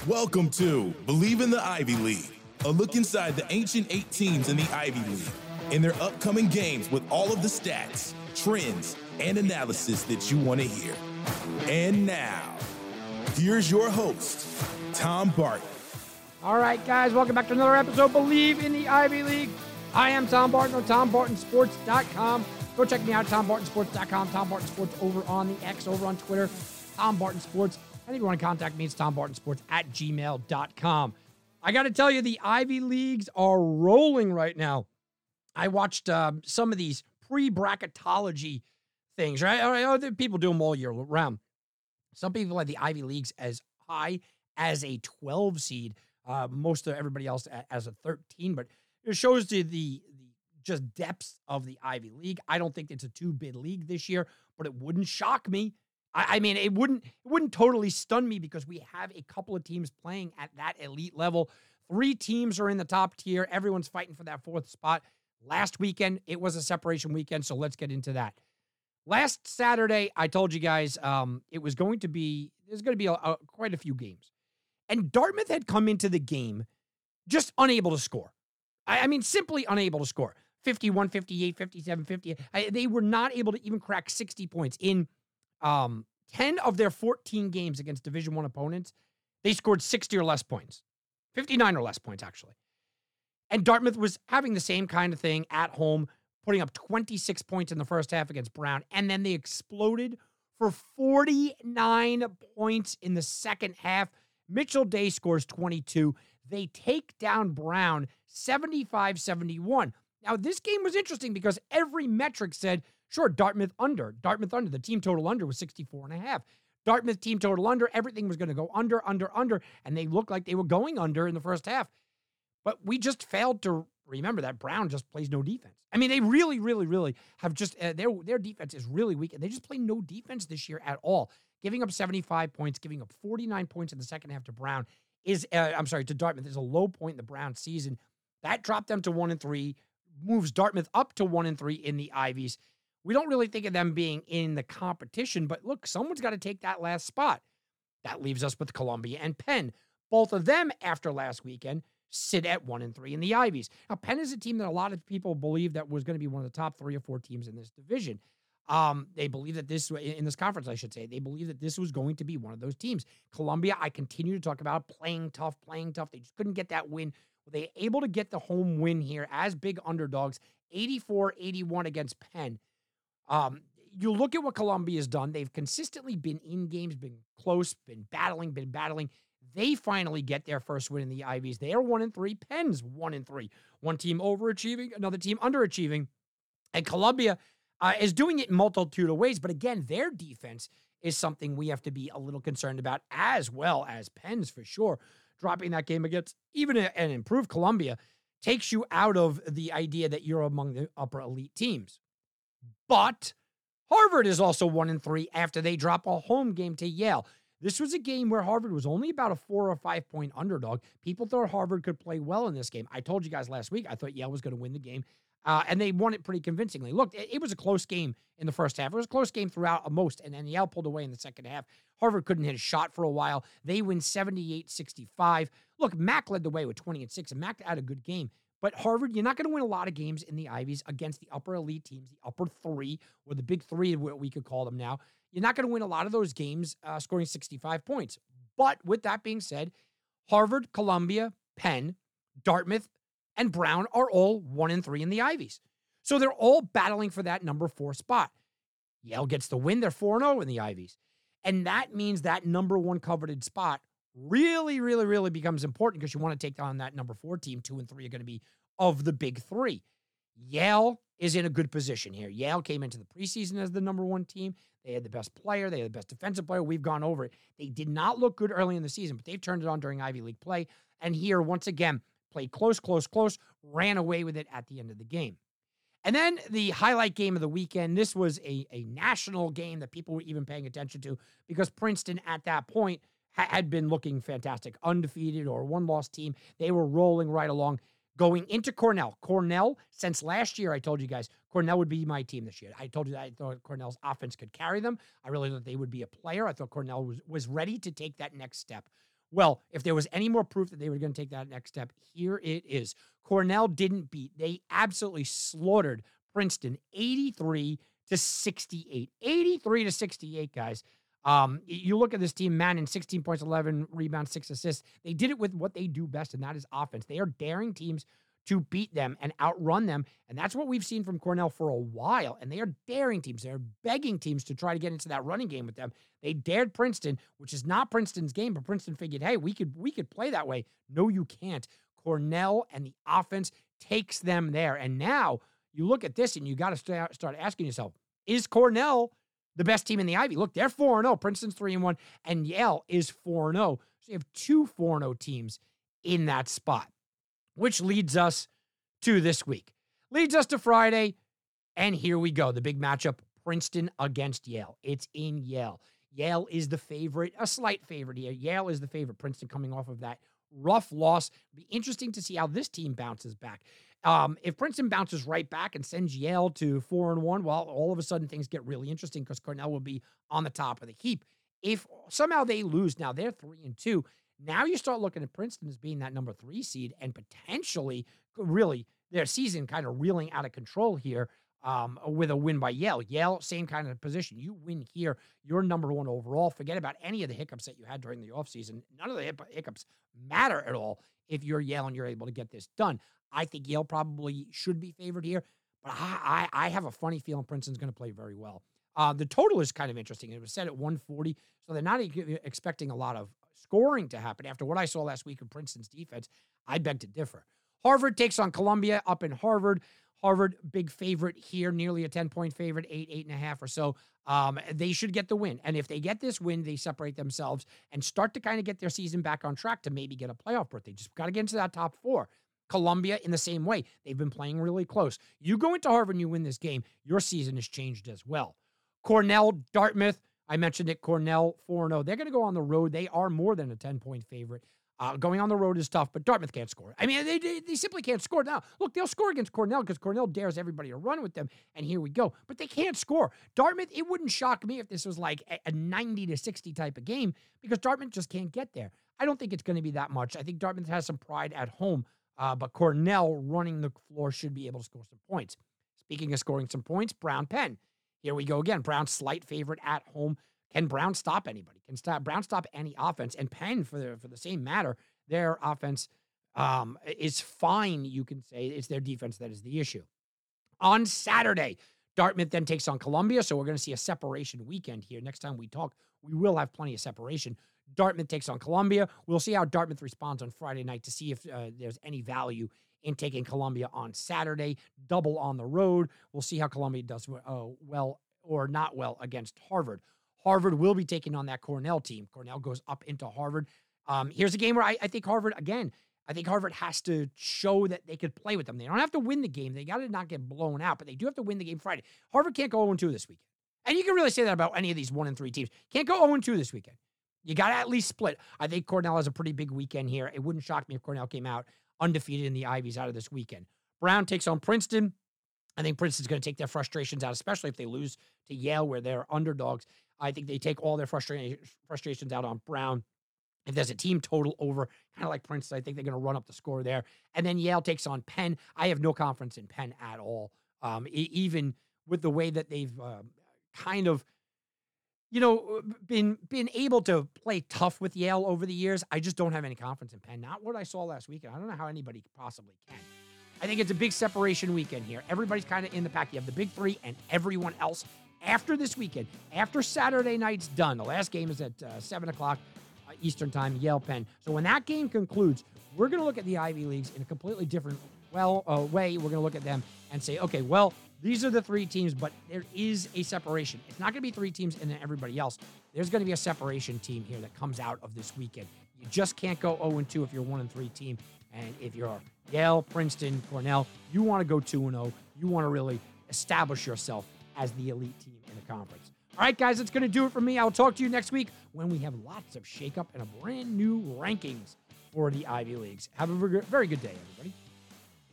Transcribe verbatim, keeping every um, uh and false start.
Welcome to Believe in the Ivy League, a look inside the ancient eight teams in the Ivy League and their upcoming games with all of the stats, trends, and analysis that you want to hear. And now, here's your host, Tom Barton. All right, guys, welcome back to another episode, Believe in the Ivy League. I am Tom Barton of Tom Barton Sports dot com. Go check me out at Tom Barton Sports dot com, Tom Barton Sports over on the X, over on Twitter, Tom Barton Sports. And if you want to contact me, it's Tom Barton Sports at gmail dot com. I got to tell you, the Ivy Leagues are rolling right now. I watched uh, some of these pre-bracketology things, right? Other people do them all year round. Some people have the Ivy Leagues as high as a twelve seed. Uh, most of everybody else as a thirteen, but it shows you the, the just depths of the Ivy League. I don't think it's a two-bid league this year, but it wouldn't shock me. I, I mean, it wouldn't it wouldn't totally stun me because we have a couple of teams playing at that elite level. Three teams are in the top tier. Everyone's fighting for that fourth spot. Last weekend, it was a separation weekend, so let's get into that. Last Saturday, I told you guys um, it was going to be, there's going to be a, a, quite a few games. And Dartmouth had come into the game just unable to score. I, I mean, simply unable to score. fifty-one, fifty-eight, fifty-seven, fifty. I, they were not able to even crack sixty points. In um, ten of their fourteen games against Division One opponents, they scored sixty or less points. fifty-nine or less points, actually. And Dartmouth was having the same kind of thing at home, putting up twenty-six points in the first half against Brown, and then they exploded for forty-nine points in the second half. Mitchell Day scores twenty-two. They take down Brown seventy-five seventy-one. Now, this game was interesting because every metric said, sure, Dartmouth under. Dartmouth under. The team total under was sixty-four and a half. Dartmouth team total under. Everything was going to go under, under, under, and they looked like they were going under in the first half. But we just failed to remember that Brown just plays no defense. I mean, they really, really, really have just, uh, their, their defense is really weak, and they just play no defense this year at all. Giving up seventy-five points, giving up forty-nine points in the second half to Brown is, uh, I'm sorry, to Dartmouth is a low point in the Brown season. That dropped them to one and three, moves Dartmouth up to one and three in the Ivies. We don't really think of them being in the competition, but look, someone's got to take that last spot. That leaves us with Columbia and Penn. Both of them, after last weekend, sit at one and three in the Ivies. Now, Penn is a team that a lot of people believe that was going to be one of the top three or four teams in this division. Um, they believe that this, in this conference, I should say, they believe that this was going to be one of those teams. Columbia, I continue to talk about playing tough, playing tough. They just couldn't get that win. Were they able to get the home win here as big underdogs, eighty-four eighty-one against Penn? Um, you look at what Columbia's done. They've consistently been in games, been close, been battling, been battling. They finally get their first win in the Ivies. They are one and three. Penn's one and three. One team overachieving, another team underachieving. And Columbia uh, is doing it in multitude of ways. But again, their defense is something we have to be a little concerned about, as well as Penn's for sure. Dropping that game against even a, an improved Columbia takes you out of the idea that you're among the upper elite teams. But Harvard is also one and three after they drop a home game to Yale. This was a game where Harvard was only about a four or five point underdog. People thought Harvard could play well in this game. I told you guys last week, I thought Yale was going to win the game, uh, and they won it pretty convincingly. Look, it, it was a close game in the first half. It was a close game throughout most, and then Yale pulled away in the second half. Harvard couldn't hit a shot for a while. They win seventy-eight sixty-five. Look, Mac led the way with twenty and six, and Mac had a good game. But Harvard, you're not going to win a lot of games in the Ivies against the upper elite teams, the upper three, or the big three, what we could call them now. You're not going to win a lot of those games uh, scoring sixty-five points. But with that being said, Harvard, Columbia, Penn, Dartmouth, and Brown are all one and three in the Ivies. So they're all battling for that number four spot. Yale gets the win. They're four and oh in the Ivies. And that means that number one coveted spot really, really, really becomes important because you want to take on that number four team. Two and three are going to be of the big three. Yale is in a good position here. Yale came into the preseason as the number one team. They had the best player. They had the best defensive player. We've gone over it. They did not look good early in the season, but they've turned it on during Ivy League play. And here, once again, played close, close, close, ran away with it at the end of the game. And then the highlight game of the weekend, this was a, a national game that people were even paying attention to because Princeton at that point ha- had been looking fantastic. Undefeated or one-loss team. They were rolling right along. Going into Cornell. Cornell, since last year, I told you guys, Cornell would be my team this year. I told you that I thought Cornell's offense could carry them. I really thought they would be a player. I thought Cornell was, was ready to take that next step. Well, if there was any more proof that they were going to take that next step, here it is. Cornell didn't beat. They absolutely slaughtered Princeton eighty-three to sixty-eight. eighty-three to sixty-eight, guys. Um, you look at this team, Manning, sixteen points, eleven rebounds, six assists. They did it with what they do best, and that is offense. They are daring teams to beat them and outrun them, and that's what we've seen from Cornell for a while, and they are daring teams. They're begging teams to try to get into that running game with them. They dared Princeton, which is not Princeton's game, but Princeton figured, hey, we could we could play that way. No, you can't. Cornell and the offense takes them there, and now you look at this, and you got to start, start asking yourself, is Cornell the best team in the Ivy? Look, they're four and oh. Princeton's three and one, and Yale is four and oh. So you have two four and oh teams in that spot, which leads us to this week. Leads us to Friday, and here we go. The big matchup, Princeton against Yale. It's in Yale. Yale is the favorite, a slight favorite here. Yale is the favorite. Princeton coming off of that rough loss. It'll be interesting to see how this team bounces back. Um, if Princeton bounces right back and sends Yale to four and one, well, all of a sudden things get really interesting because Cornell will be on the top of the heap. If somehow they lose, now they're three and two. Now you start looking at Princeton as being that number three seed and potentially, really, their season kind of reeling out of control here um, with a win by Yale. Yale, same kind of position. You win here, you're number one overall. Forget about any of the hiccups that you had during the offseason. None of the hiccups matter at all if you're Yale and you're able to get this done. I think Yale probably should be favored here, but I, I, I have a funny feeling Princeton's going to play very well. Uh, the total is kind of interesting. It was set at one forty, so they're not e- expecting a lot of scoring to happen. After what I saw last week of Princeton's defense, I beg to differ. Harvard takes on Columbia up in Harvard. Harvard, big favorite here, nearly a ten-point favorite, eight, eight and a half or so. Um, they should get the win. And if they get this win, they separate themselves and start to kind of get their season back on track to maybe get a playoff berth. They just got to get into that top four. Columbia in the same way. They've been playing really close. You go into Harvard and you win this game, your season has changed as well. Cornell, Dartmouth, I mentioned it, Cornell four and oh. They're going to go on the road. They are more than a ten-point favorite. Uh, going on the road is tough, but Dartmouth can't score. I mean, they, they they simply can't score. Now, look, they'll score against Cornell because Cornell dares everybody to run with them, and here we go. But they can't score. Dartmouth, it wouldn't shock me if this was like a, a ninety to sixty type of game because Dartmouth just can't get there. I don't think it's going to be that much. I think Dartmouth has some pride at home, uh, but Cornell running the floor should be able to score some points. Speaking of scoring some points, Brown Penn. Here we go again. Brown slight favorite at home. Can Brown stop anybody? Can stop Brown stop any offense? And Penn, for the for the same matter, their offense um, is fine, you can say. It's their defense that is the issue. On Saturday, Dartmouth then takes on Columbia, so we're going to see a separation weekend here. Next time we talk, we will have plenty of separation. Dartmouth takes on Columbia. We'll see how Dartmouth responds on Friday night to see if uh, there's any value in taking Columbia on Saturday. Double on the road. We'll see how Columbia does uh, well or not well against Harvard. Harvard will be taking on that Cornell team. Cornell goes up into Harvard. Um, here's a game where I, I think Harvard, again, I think Harvard has to show that they could play with them. They don't have to win the game. They got to not get blown out, but they do have to win the game Friday. Harvard can't go oh and two this weekend. And you can really say that about any of these one and three teams. Can't go oh and two this weekend. You got to at least split. I think Cornell has a pretty big weekend here. It wouldn't shock me if Cornell came out undefeated in the Ivies out of this weekend. Brown takes on Princeton. I think Princeton's going to take their frustrations out, especially if they lose to Yale where they're underdogs. I think they take all their frustra- frustrations out on Brown. If there's a team total over, kind of like Princeton, I think they're going to run up the score there. And then Yale takes on Penn. I have no confidence in Penn at all, um, e- even with the way that they've uh, kind of, you know, been been able to play tough with Yale over the years. I just don't have any confidence in Penn. Not what I saw last weekend. I don't know how anybody possibly can. I think it's a big separation weekend here. Everybody's kind of in the pack. You have the big three and everyone else. After this weekend, after Saturday night's done, the last game is at uh, seven o'clock uh, Eastern time, Yale Penn. So when that game concludes, we're going to look at the Ivy Leagues in a completely different well uh, way. We're going to look at them and say, okay, well, these are the three teams, but there is a separation. It's not going to be three teams and then everybody else. There's going to be a separation team here that comes out of this weekend. You just can't go oh and two if you're one and three team. And if you're Yale, Princeton, Cornell, you want to go two and oh. You want to really establish yourself as the elite team in the conference. All right, guys, that's going to do it for me. I'll talk to you next week when we have lots of shakeup and a brand new rankings for the Ivy Leagues. Have a very good day, everybody.